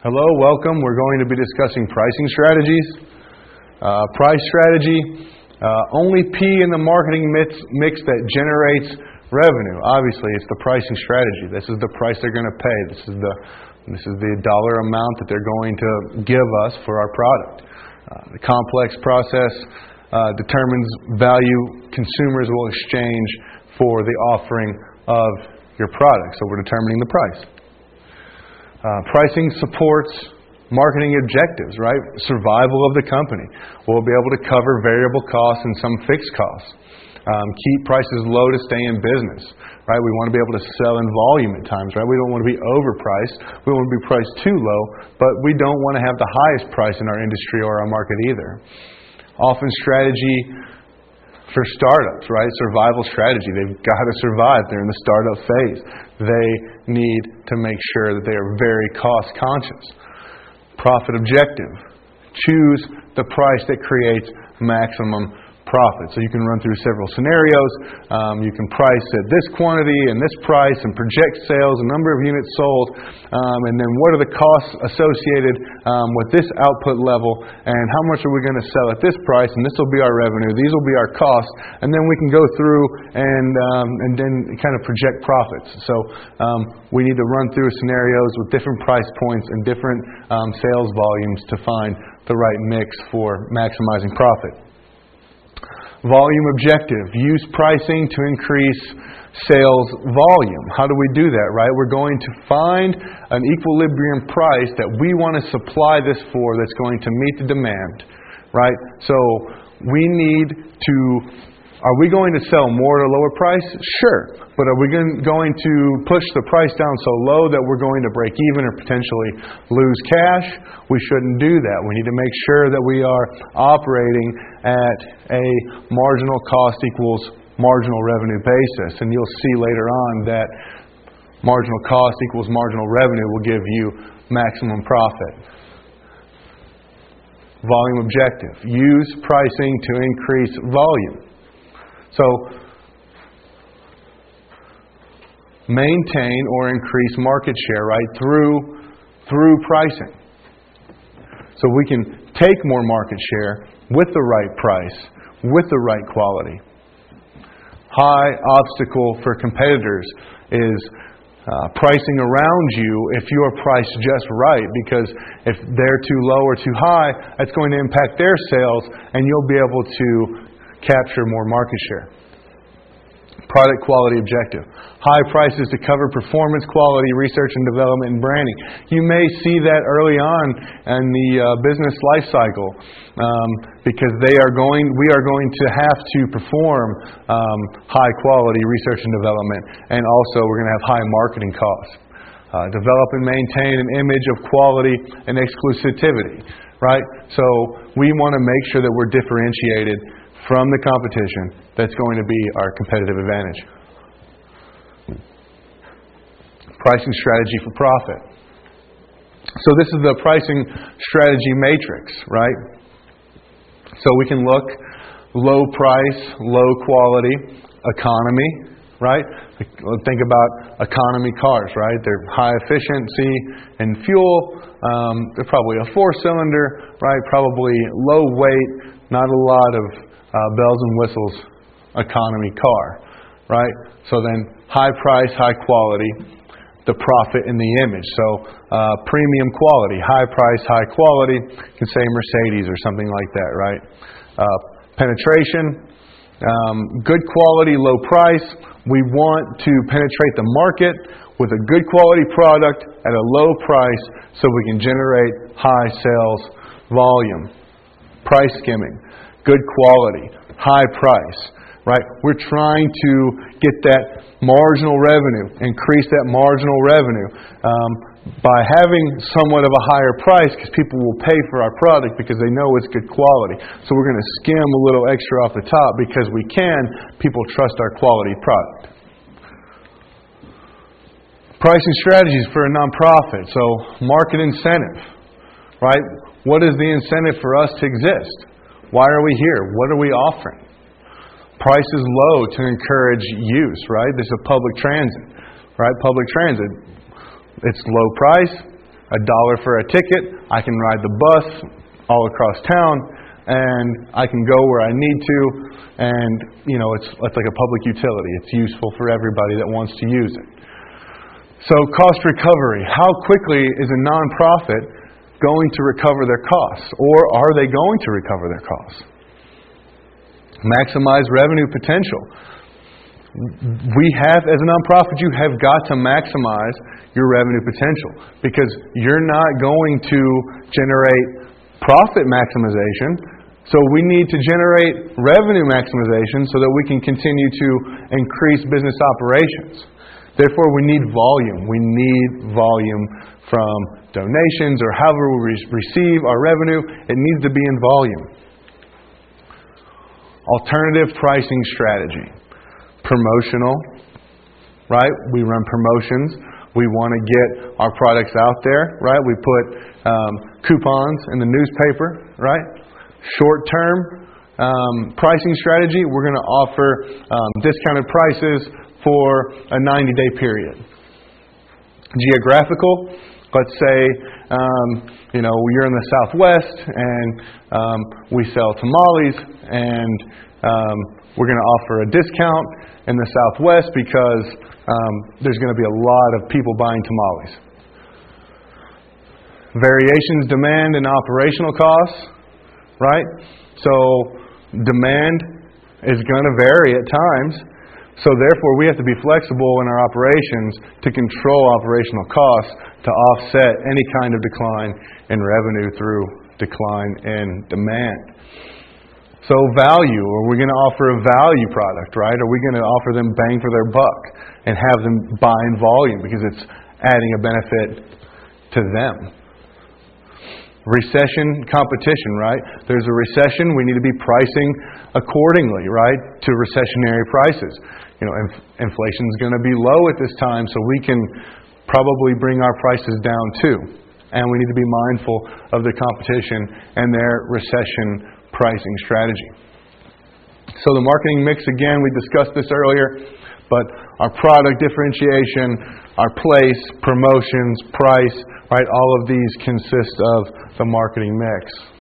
Hello, welcome. We're going to be discussing pricing strategies. Price strategy, only P in the marketing mix that generates revenue. Obviously, it's the pricing strategy. This is the price they're going to pay. This is the dollar amount that they're going to give us for our product. The complex process determines value consumers will exchange for the offering of your product. So we're determining the price. Pricing supports marketing objectives, right? Survival of the company. We'll be able to cover variable costs and some fixed costs. Keep prices low to stay in business, right? We want to be able to sell in volume at times, right? We don't want to be overpriced. We don't want to be priced too low, but we don't want to have the highest price in our industry or our market either. Often strategy for startups, right? Survival strategy. They've got to survive. They're in the startup phase. They need to make sure that they are very cost conscious. Profit objective. Choose the price that creates maximum profit. So you can run through several scenarios. You can price at this quantity and this price and project sales, a number of units sold, and then what are the costs associated with this output level, and how much are we going to sell at this price, and this will be our revenue, these will be our costs, and then we can go through and then kind of project profits. So we need to run through scenarios with different price points and different sales volumes to find the right mix for maximizing profit. Volume objective. Use pricing to increase sales volume. How do we do that, right? We're going to find an equilibrium price that we want to supply this for that's going to meet the demand, right? So we need to... Are we going to sell more at a lower price? Sure. But are we going to push the price down so low that we're going to break even or potentially lose cash? We shouldn't do that. We need to make sure that we are operating at a marginal cost equals marginal revenue basis. And you'll see later on that marginal cost equals marginal revenue will give you maximum profit. Volume objective. Use pricing to increase volume. So, maintain or increase market share, right, through pricing. So we can take more market share with the right price, with the right quality. High obstacle for competitors is pricing around you if you are priced just right, because if they're too low or too high, that's going to impact their sales, and you'll be able to capture more market share. Product quality objective. High prices to cover performance, quality, research and development, and branding. You may see that early on in the business life cycle because we are going to have to perform high quality research and development, and also we're going to have high marketing costs. Develop and maintain an image of quality and exclusivity, right? So we want to make sure that we're differentiated from the competition. That's going to be our competitive advantage. Pricing strategy for profit. So this is the pricing strategy matrix, right? So we can look low price, low quality, economy, right? Think about economy cars, right? They're high efficiency in fuel. They're probably a 4-cylinder, right? Probably low weight, not a lot of bells and whistles economy car, right? So then high price, high quality, the profit in the image. So premium quality, high price, high quality, you can say Mercedes or something like that, right? Penetration, good quality, low price. We want to penetrate the market with a good quality product at a low price so we can generate high sales volume. Price skimming. Good quality, high price, right? We're trying to get that marginal revenue, increase that marginal revenue by having somewhat of a higher price, because people will pay for our product because they know it's good quality. So we're going to skim a little extra off the top because we can. People trust our quality product. Pricing strategies for a nonprofit. So market incentive, right? What is the incentive for us to exist? Why are we here? What are we offering? Price is low to encourage use, right? This is public transit, right? Public transit. It's low price. $1 for a ticket. I can ride the bus all across town, and I can go where I need to. And it's like a public utility. It's useful for everybody that wants to use it. So cost recovery. How quickly is a nonprofit going to recover their costs? Or are they going to recover their costs? Maximize revenue potential. We have, as a nonprofit, you have got to maximize your revenue potential, because you're not going to generate profit maximization. So we need to generate revenue maximization so that we can continue to increase business operations. Therefore, we need volume. We need volume from donations or however we receive our revenue. It needs to be in volume. Alternative pricing strategy. Promotional, right? We run promotions. We want to get our products out there, right? We put coupons in the newspaper, right? Short-term pricing strategy. We're going to offer discounted prices for a 90-day period. Geographical. Let's say you're in the Southwest and we sell tamales, and we're going to offer a discount in the Southwest because there's going to be a lot of people buying tamales. Variations, demand, and operational costs, right? So demand is going to vary at times. So therefore, we have to be flexible in our operations to control operational costs to offset any kind of decline in revenue through decline in demand. So value, are we going to offer a value product, right? Are we going to offer them bang for their buck and have them buy in volume because it's adding a benefit to them? Recession competition, right? There's a recession, we need to be pricing accordingly, right, to recessionary prices. Inflation's going to be low at this time, so we can probably bring our prices down too. And we need to be mindful of the competition and their recession pricing strategy. So the marketing mix, again, we discussed this earlier, but our product differentiation, our place, promotions, price, right, all of these consist of the marketing mix.